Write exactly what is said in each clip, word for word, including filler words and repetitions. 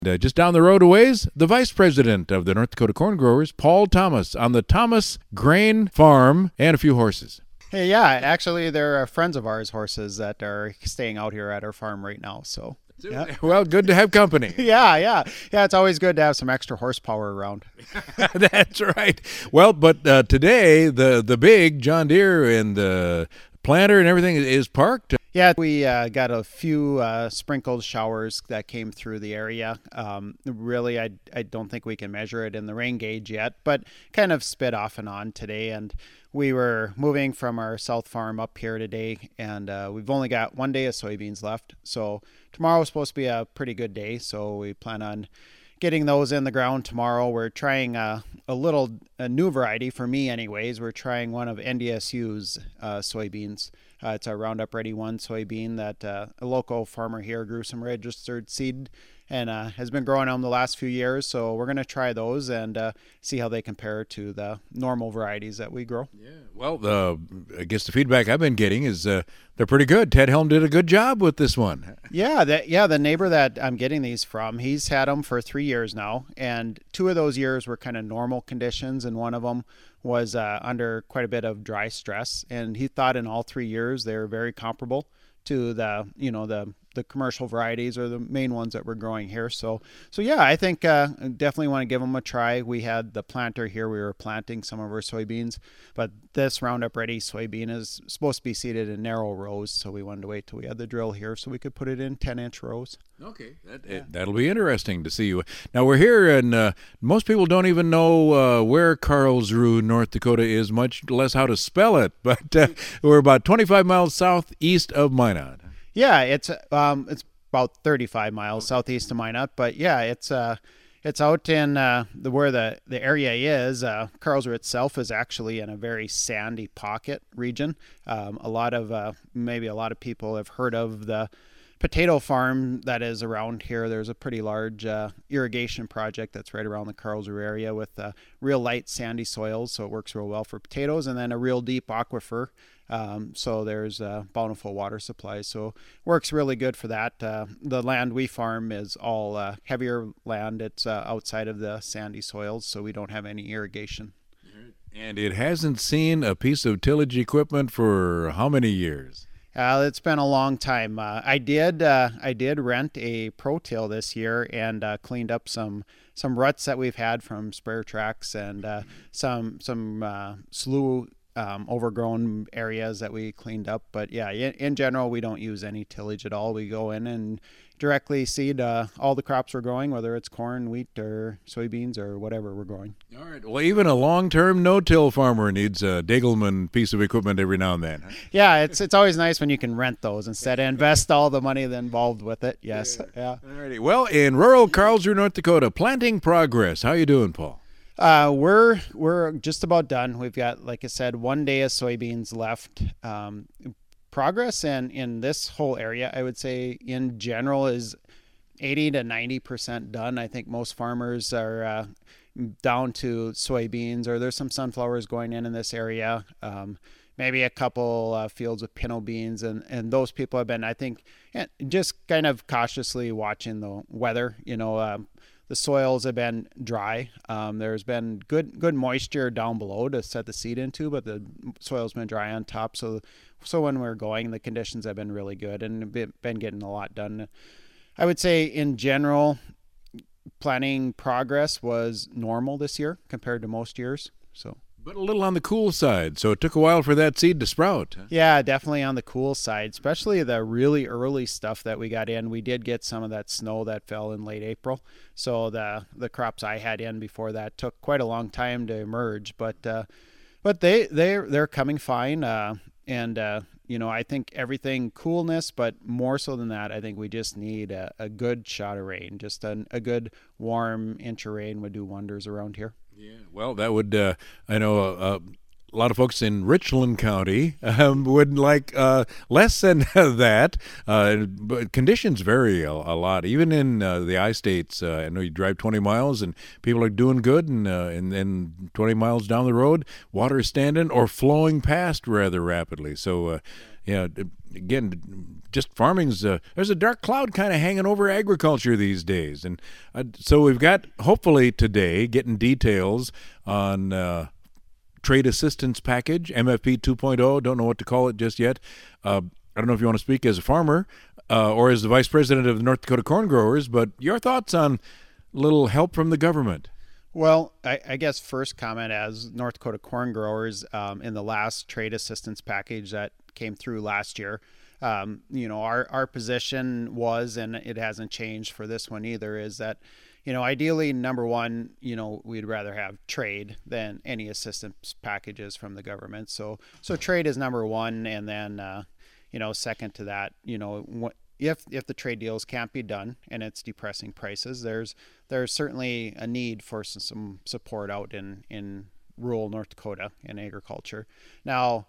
Uh, just down the road a ways, the vice president of the North Dakota Corn Growers, Paul Thomas, on the Thomas Grain Farm, and a few horses. Hey, yeah, actually, they're uh, friends of ours, horses that are staying out here at our farm right now. So, yeah. Well, good to have company. yeah, yeah, yeah. It's always good to have some extra horsepower around. That's right. Well, but uh, today the the big John Deere and the planter and everything is parked. Yeah, we uh, got a few uh, sprinkled showers that came through the area. Um, really, I, I don't think we can measure it in the rain gauge yet, but kind of spit off and on today. And we were moving from our south farm up here today, and uh, we've only got one day of soybeans left. So tomorrow is supposed to be a pretty good day, so we plan on getting those in the ground tomorrow. We're trying a, a little a new variety, for me anyways. We're trying one of N D S U's uh, soybeans. Uh, it's a Roundup Ready one soybean that uh, a local farmer here grew some registered seed and uh, has been growing them the last few years. So we're going to try those and uh, see how they compare to the normal varieties that we grow. Yeah, well, uh, I guess the feedback I've been getting is uh, they're pretty good. Ted Helm did a good job with this one. Yeah, that, yeah, the neighbor that I'm getting these from, he's had them for three years now, and two of those years were kind of normal conditions, and one of them was uh, under quite a bit of dry stress, and he thought in all three years they were very comparable to the, you know, the the commercial varieties or the main ones that we're growing here. So, so yeah, I think uh, definitely want to give them a try. We had the planter here. We were planting some of our soybeans, but this Roundup Ready soybean is supposed to be seeded in narrow rows. So we wanted to wait till we had the drill here so we could put it in ten inch rows. Okay, that, yeah. it, that'll be interesting to see you. Now we're here, and uh, most people don't even know uh, where Karlsruhe, North Dakota is, much less how to spell it. But uh, we're about twenty-five miles southeast of Minot. Yeah, it's um, it's about thirty-five miles southeast of Minot, but yeah, it's uh, it's out in uh, the where the, the area is. Uh, Karlsruhe itself is actually in a very sandy pocket region. Um, a lot of uh, maybe a lot of people have heard of the potato farm that is around here. There's a pretty large uh, irrigation project that's right around the Karlsruhe area with uh, real light sandy soils, so it works real well for potatoes, and then a real deep aquifer. Um, so there's a bountiful water supply, so works really good for that. Uh, the land we farm is all uh, heavier land. It's uh, outside of the sandy soils, so we don't have any irrigation. And it hasn't seen a piece of tillage equipment for how many years? Uh, it's been a long time. Uh, I did uh, I did rent a Pro-Till this year and uh, cleaned up some some ruts that we've had from sprayer tracks and uh, some some uh, slough um, overgrown areas that we cleaned up. But yeah, in, in general, we don't use any tillage at all. We go in and directly seed uh, all the crops we're growing, whether it's corn, wheat, or soybeans, or whatever we're growing. All right. Well, even a long-term no-till farmer needs a Degelman piece of equipment every now and then. Huh? Yeah, it's it's always nice when you can rent those instead of invest all the money involved with it. Yes. Yeah. yeah. All righty. Well, in rural Karlsruhe, North Dakota, planting progress. How you doing, Paul? Uh, we're we're just about done. We've got, like I said, one day of soybeans left. Um, progress in, in this whole area, I would say, in general, is eighty to ninety percent done. I think most farmers are uh, down to soybeans, or there's some sunflowers going in in this area. Um, maybe a couple uh, fields of pinto beans, and, and those people have been, I think, just kind of cautiously watching the weather. You know, um, the soils have been dry. Um, there's been good good moisture down below to set the seed into, but the soil's been dry on top. So so when we're going, the conditions have been really good and been getting a lot done. I would say in general, planting progress was normal this year compared to most years. So. But a little on the cool side, so it took a while for that seed to sprout. Yeah, definitely on the cool side, especially the really early stuff that we got in. We did get some of that snow that fell in late April, so the the crops I had in before that took quite a long time to emerge. But uh, but they they they're coming fine, uh, and uh, you know, I think everything coolness, but more so than that, I think we just need a, a good shot of rain. Just an, a good warm inch of rain would do wonders around here. Yeah, well, that would, uh, I know uh, a lot of folks in Richland County um, would like uh, less than that, uh, but conditions vary a, a lot. Even in uh, the I-states, uh, I know you drive twenty miles and people are doing good, and, uh, and then twenty miles down the road, water is standing or flowing past rather rapidly. So uh, yeah, again, just farming's uh, there's a dark cloud kind of hanging over agriculture these days, and uh, so we've got hopefully today getting details on uh, trade assistance package M F P two point oh. Don't know what to call it just yet. Uh, I don't know if you want to speak as a farmer uh, or as the vice president of the North Dakota Corn Growers, but your thoughts on a little help from the government. Well, I, I guess first comment as North Dakota Corn Growers um, in the last trade assistance package that came through last year, um, you know, our, our position was, and it hasn't changed for this one either, is that, you know, ideally, number one, you know, we'd rather have trade than any assistance packages from the government. So, so trade is number one, and then, uh, you know, second to that, you know, what, if if the trade deals can't be done and it's depressing prices, there's there's certainly a need for some, some support out in, in rural North Dakota in agriculture. Now,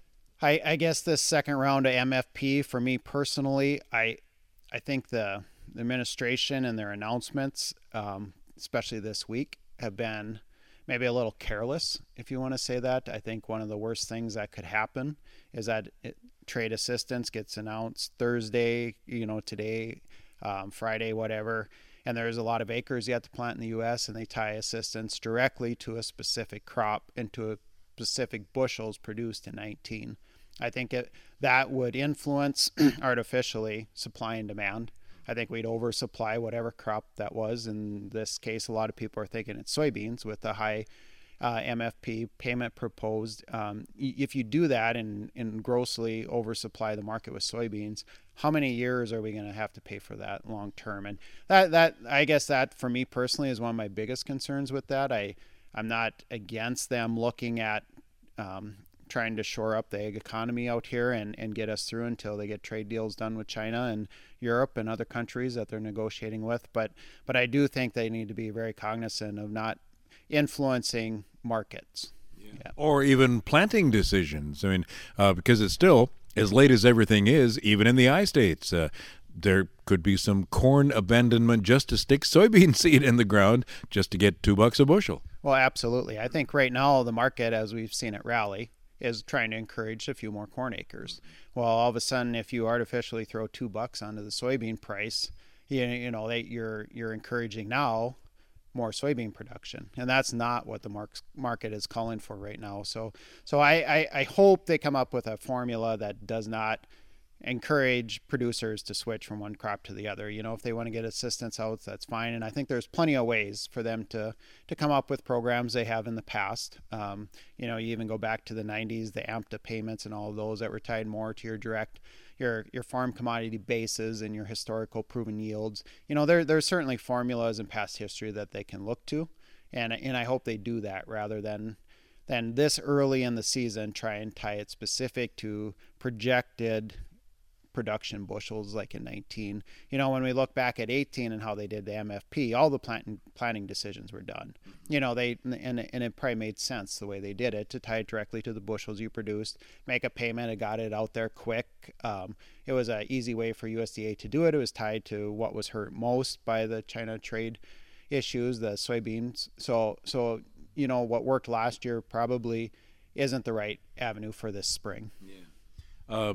I, I guess this second round of M F P, for me personally, I I think the, the administration and their announcements, um, especially this week, have been maybe a little careless, if you want to say that. I think one of the worst things that could happen is that it, trade assistance gets announced Thursday, you know, today, um, Friday, whatever, and there's a lot of acres yet to plant in the U S, and they tie assistance directly to a specific crop and to a specific bushels produced in nineteen. I think it, that would influence artificially supply and demand. I think we'd oversupply whatever crop that was. In this case, a lot of people are thinking it's soybeans with the high uh, M F P payment proposed. Um, if you do that and, and grossly oversupply the market with soybeans, how many years are we going to have to pay for that long term? And that, that I guess that for me personally is one of my biggest concerns with that. I, I'm not against them looking at um, trying to shore up the egg economy out here and, and get us through until they get trade deals done with China and Europe and other countries that they're negotiating with. But but I do think they need to be very cognizant of not influencing markets. Yeah. Yeah. Or even planting decisions. I mean, uh, because it's still, as late as everything is, even in the I-states, uh, there could be some corn abandonment just to stick soybean seed in the ground just to get two bucks a bushel. Well, absolutely. I think right now the market, as we've seen it rally, is trying to encourage a few more corn acres. Well, all of a sudden, if you artificially throw two bucks onto the soybean price, you, you know, they, you're you're encouraging now more soybean production, and that's not what the mar- market is calling for right now. So, so I, I I hope they come up with a formula that does not encourage producers to switch from one crop to the other. You know, if they want to get assistance out, that's fine. And I think there's plenty of ways for them to, to come up with programs they have in the past. Um, you know, you even go back to the nineties, the A M P T A payments and all of those that were tied more to your direct, your, your farm commodity bases and your historical proven yields. You know, there, there's certainly formulas in past history that they can look to. And, and I hope they do that rather than, than this early in the season, try and tie it specific to projected production bushels like in nineteen. You know, when we look back at eighteen and how they did the M F P, all the planting planning decisions were done. You know, they and and it probably made sense the way they did it to tie it directly to the bushels you produced, make a payment, it got it out there quick. Um, it was an easy way for U S D A to do it. It was tied to what was hurt most by the China trade issues, the soybeans. So so you know, what worked last year probably isn't the right avenue for this spring. Yeah. Uh,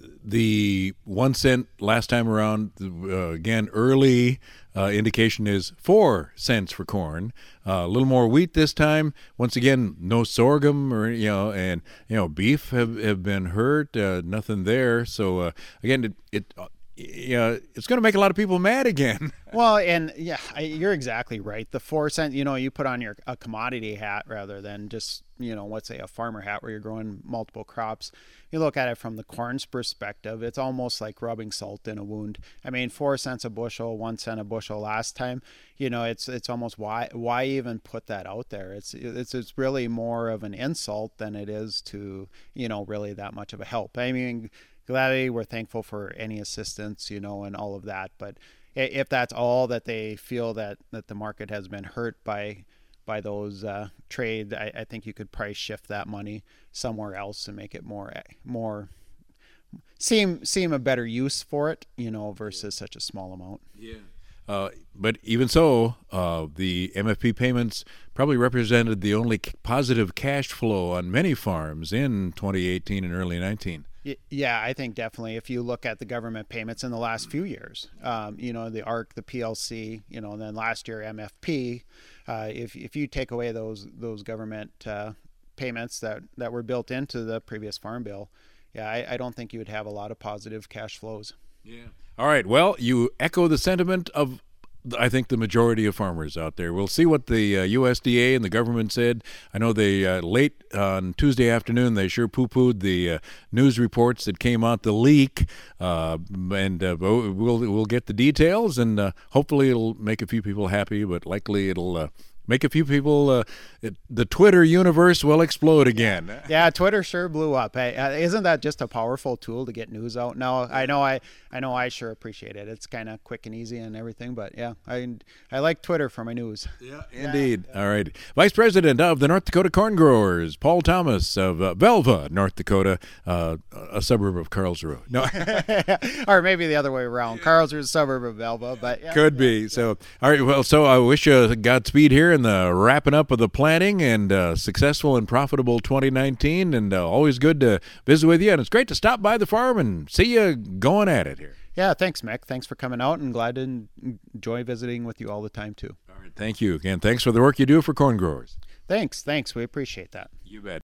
The one cent last time around, uh, again, early uh, indication is four cents for corn. Uh, a little more wheat this time. Once again, no sorghum or you know, and you know, beef have, have been hurt. Uh, nothing there. So uh, again, it. it uh, Yeah, it's going to make a lot of people mad again. Well, and yeah, I, you're exactly right. The four cent, you know, you put on your a commodity hat rather than just, you know, let's say a farmer hat where you're growing multiple crops. You look at it from the corn's perspective, it's almost like rubbing salt in a wound. I mean, four cents a bushel, one cent a bushel last time. You know, it's it's almost why why even put that out there? It's it's it's really more of an insult than it is to, you know, really that much of a help. I mean. Gladly, we're thankful for any assistance, you know, and all of that. But if that's all that they feel that, that the market has been hurt by by those uh, trade, I, I think you could probably shift that money somewhere else and make it more more seem seem a better use for it, you know, versus such a small amount. Yeah. Uh, but even so, uh, the M F P payments probably represented the only positive cash flow on many farms in twenty eighteen and early nineteen. Y- Yeah, I think definitely if you look at the government payments in the last few years, um, you know, the A R C, the P L C, you know, and then last year M F P, uh, if if you take away those those government uh, payments that, that were built into the previous farm bill, yeah, I, I don't think you would have a lot of positive cash flows. Yeah. All right. Well, you echo the sentiment of, I think, the majority of farmers out there. We'll see what the uh, U S D A and the government said. I know they uh, late on Tuesday afternoon they sure poo-pooed the uh, news reports that came out, the leak, uh, and uh, we'll we'll get the details, and uh, hopefully it'll make a few people happy, but likely it'll uh, make a few people. Uh, it, the Twitter universe will explode again. Yeah, Twitter sure blew up. Hey, uh, isn't that just a powerful tool to get news out? Now, I know I, I know I sure appreciate it. It's kind of quick and easy and everything. But yeah, I, I like Twitter for my news. Yeah, indeed. Yeah. All right, Vice President of the North Dakota Corn Growers, Paul Thomas of uh, Velva, North Dakota, uh, a suburb of Karlsruhe. No, or maybe the other way around. Karlsruhe is a suburb of Velva, but yeah, could yeah, be. yeah. So, all right. Well, so I wish you Godspeed here in the wrapping up of the planting, and uh, successful and profitable twenty nineteen, and uh, always good to visit with you, and it's great to stop by the farm and see you going at it here. Yeah, thanks, Mick. Thanks for coming out, and glad to enjoy visiting with you all the time too. All right, thank you again. Thanks for the work you do for corn growers. Thanks, thanks. We appreciate that. You bet.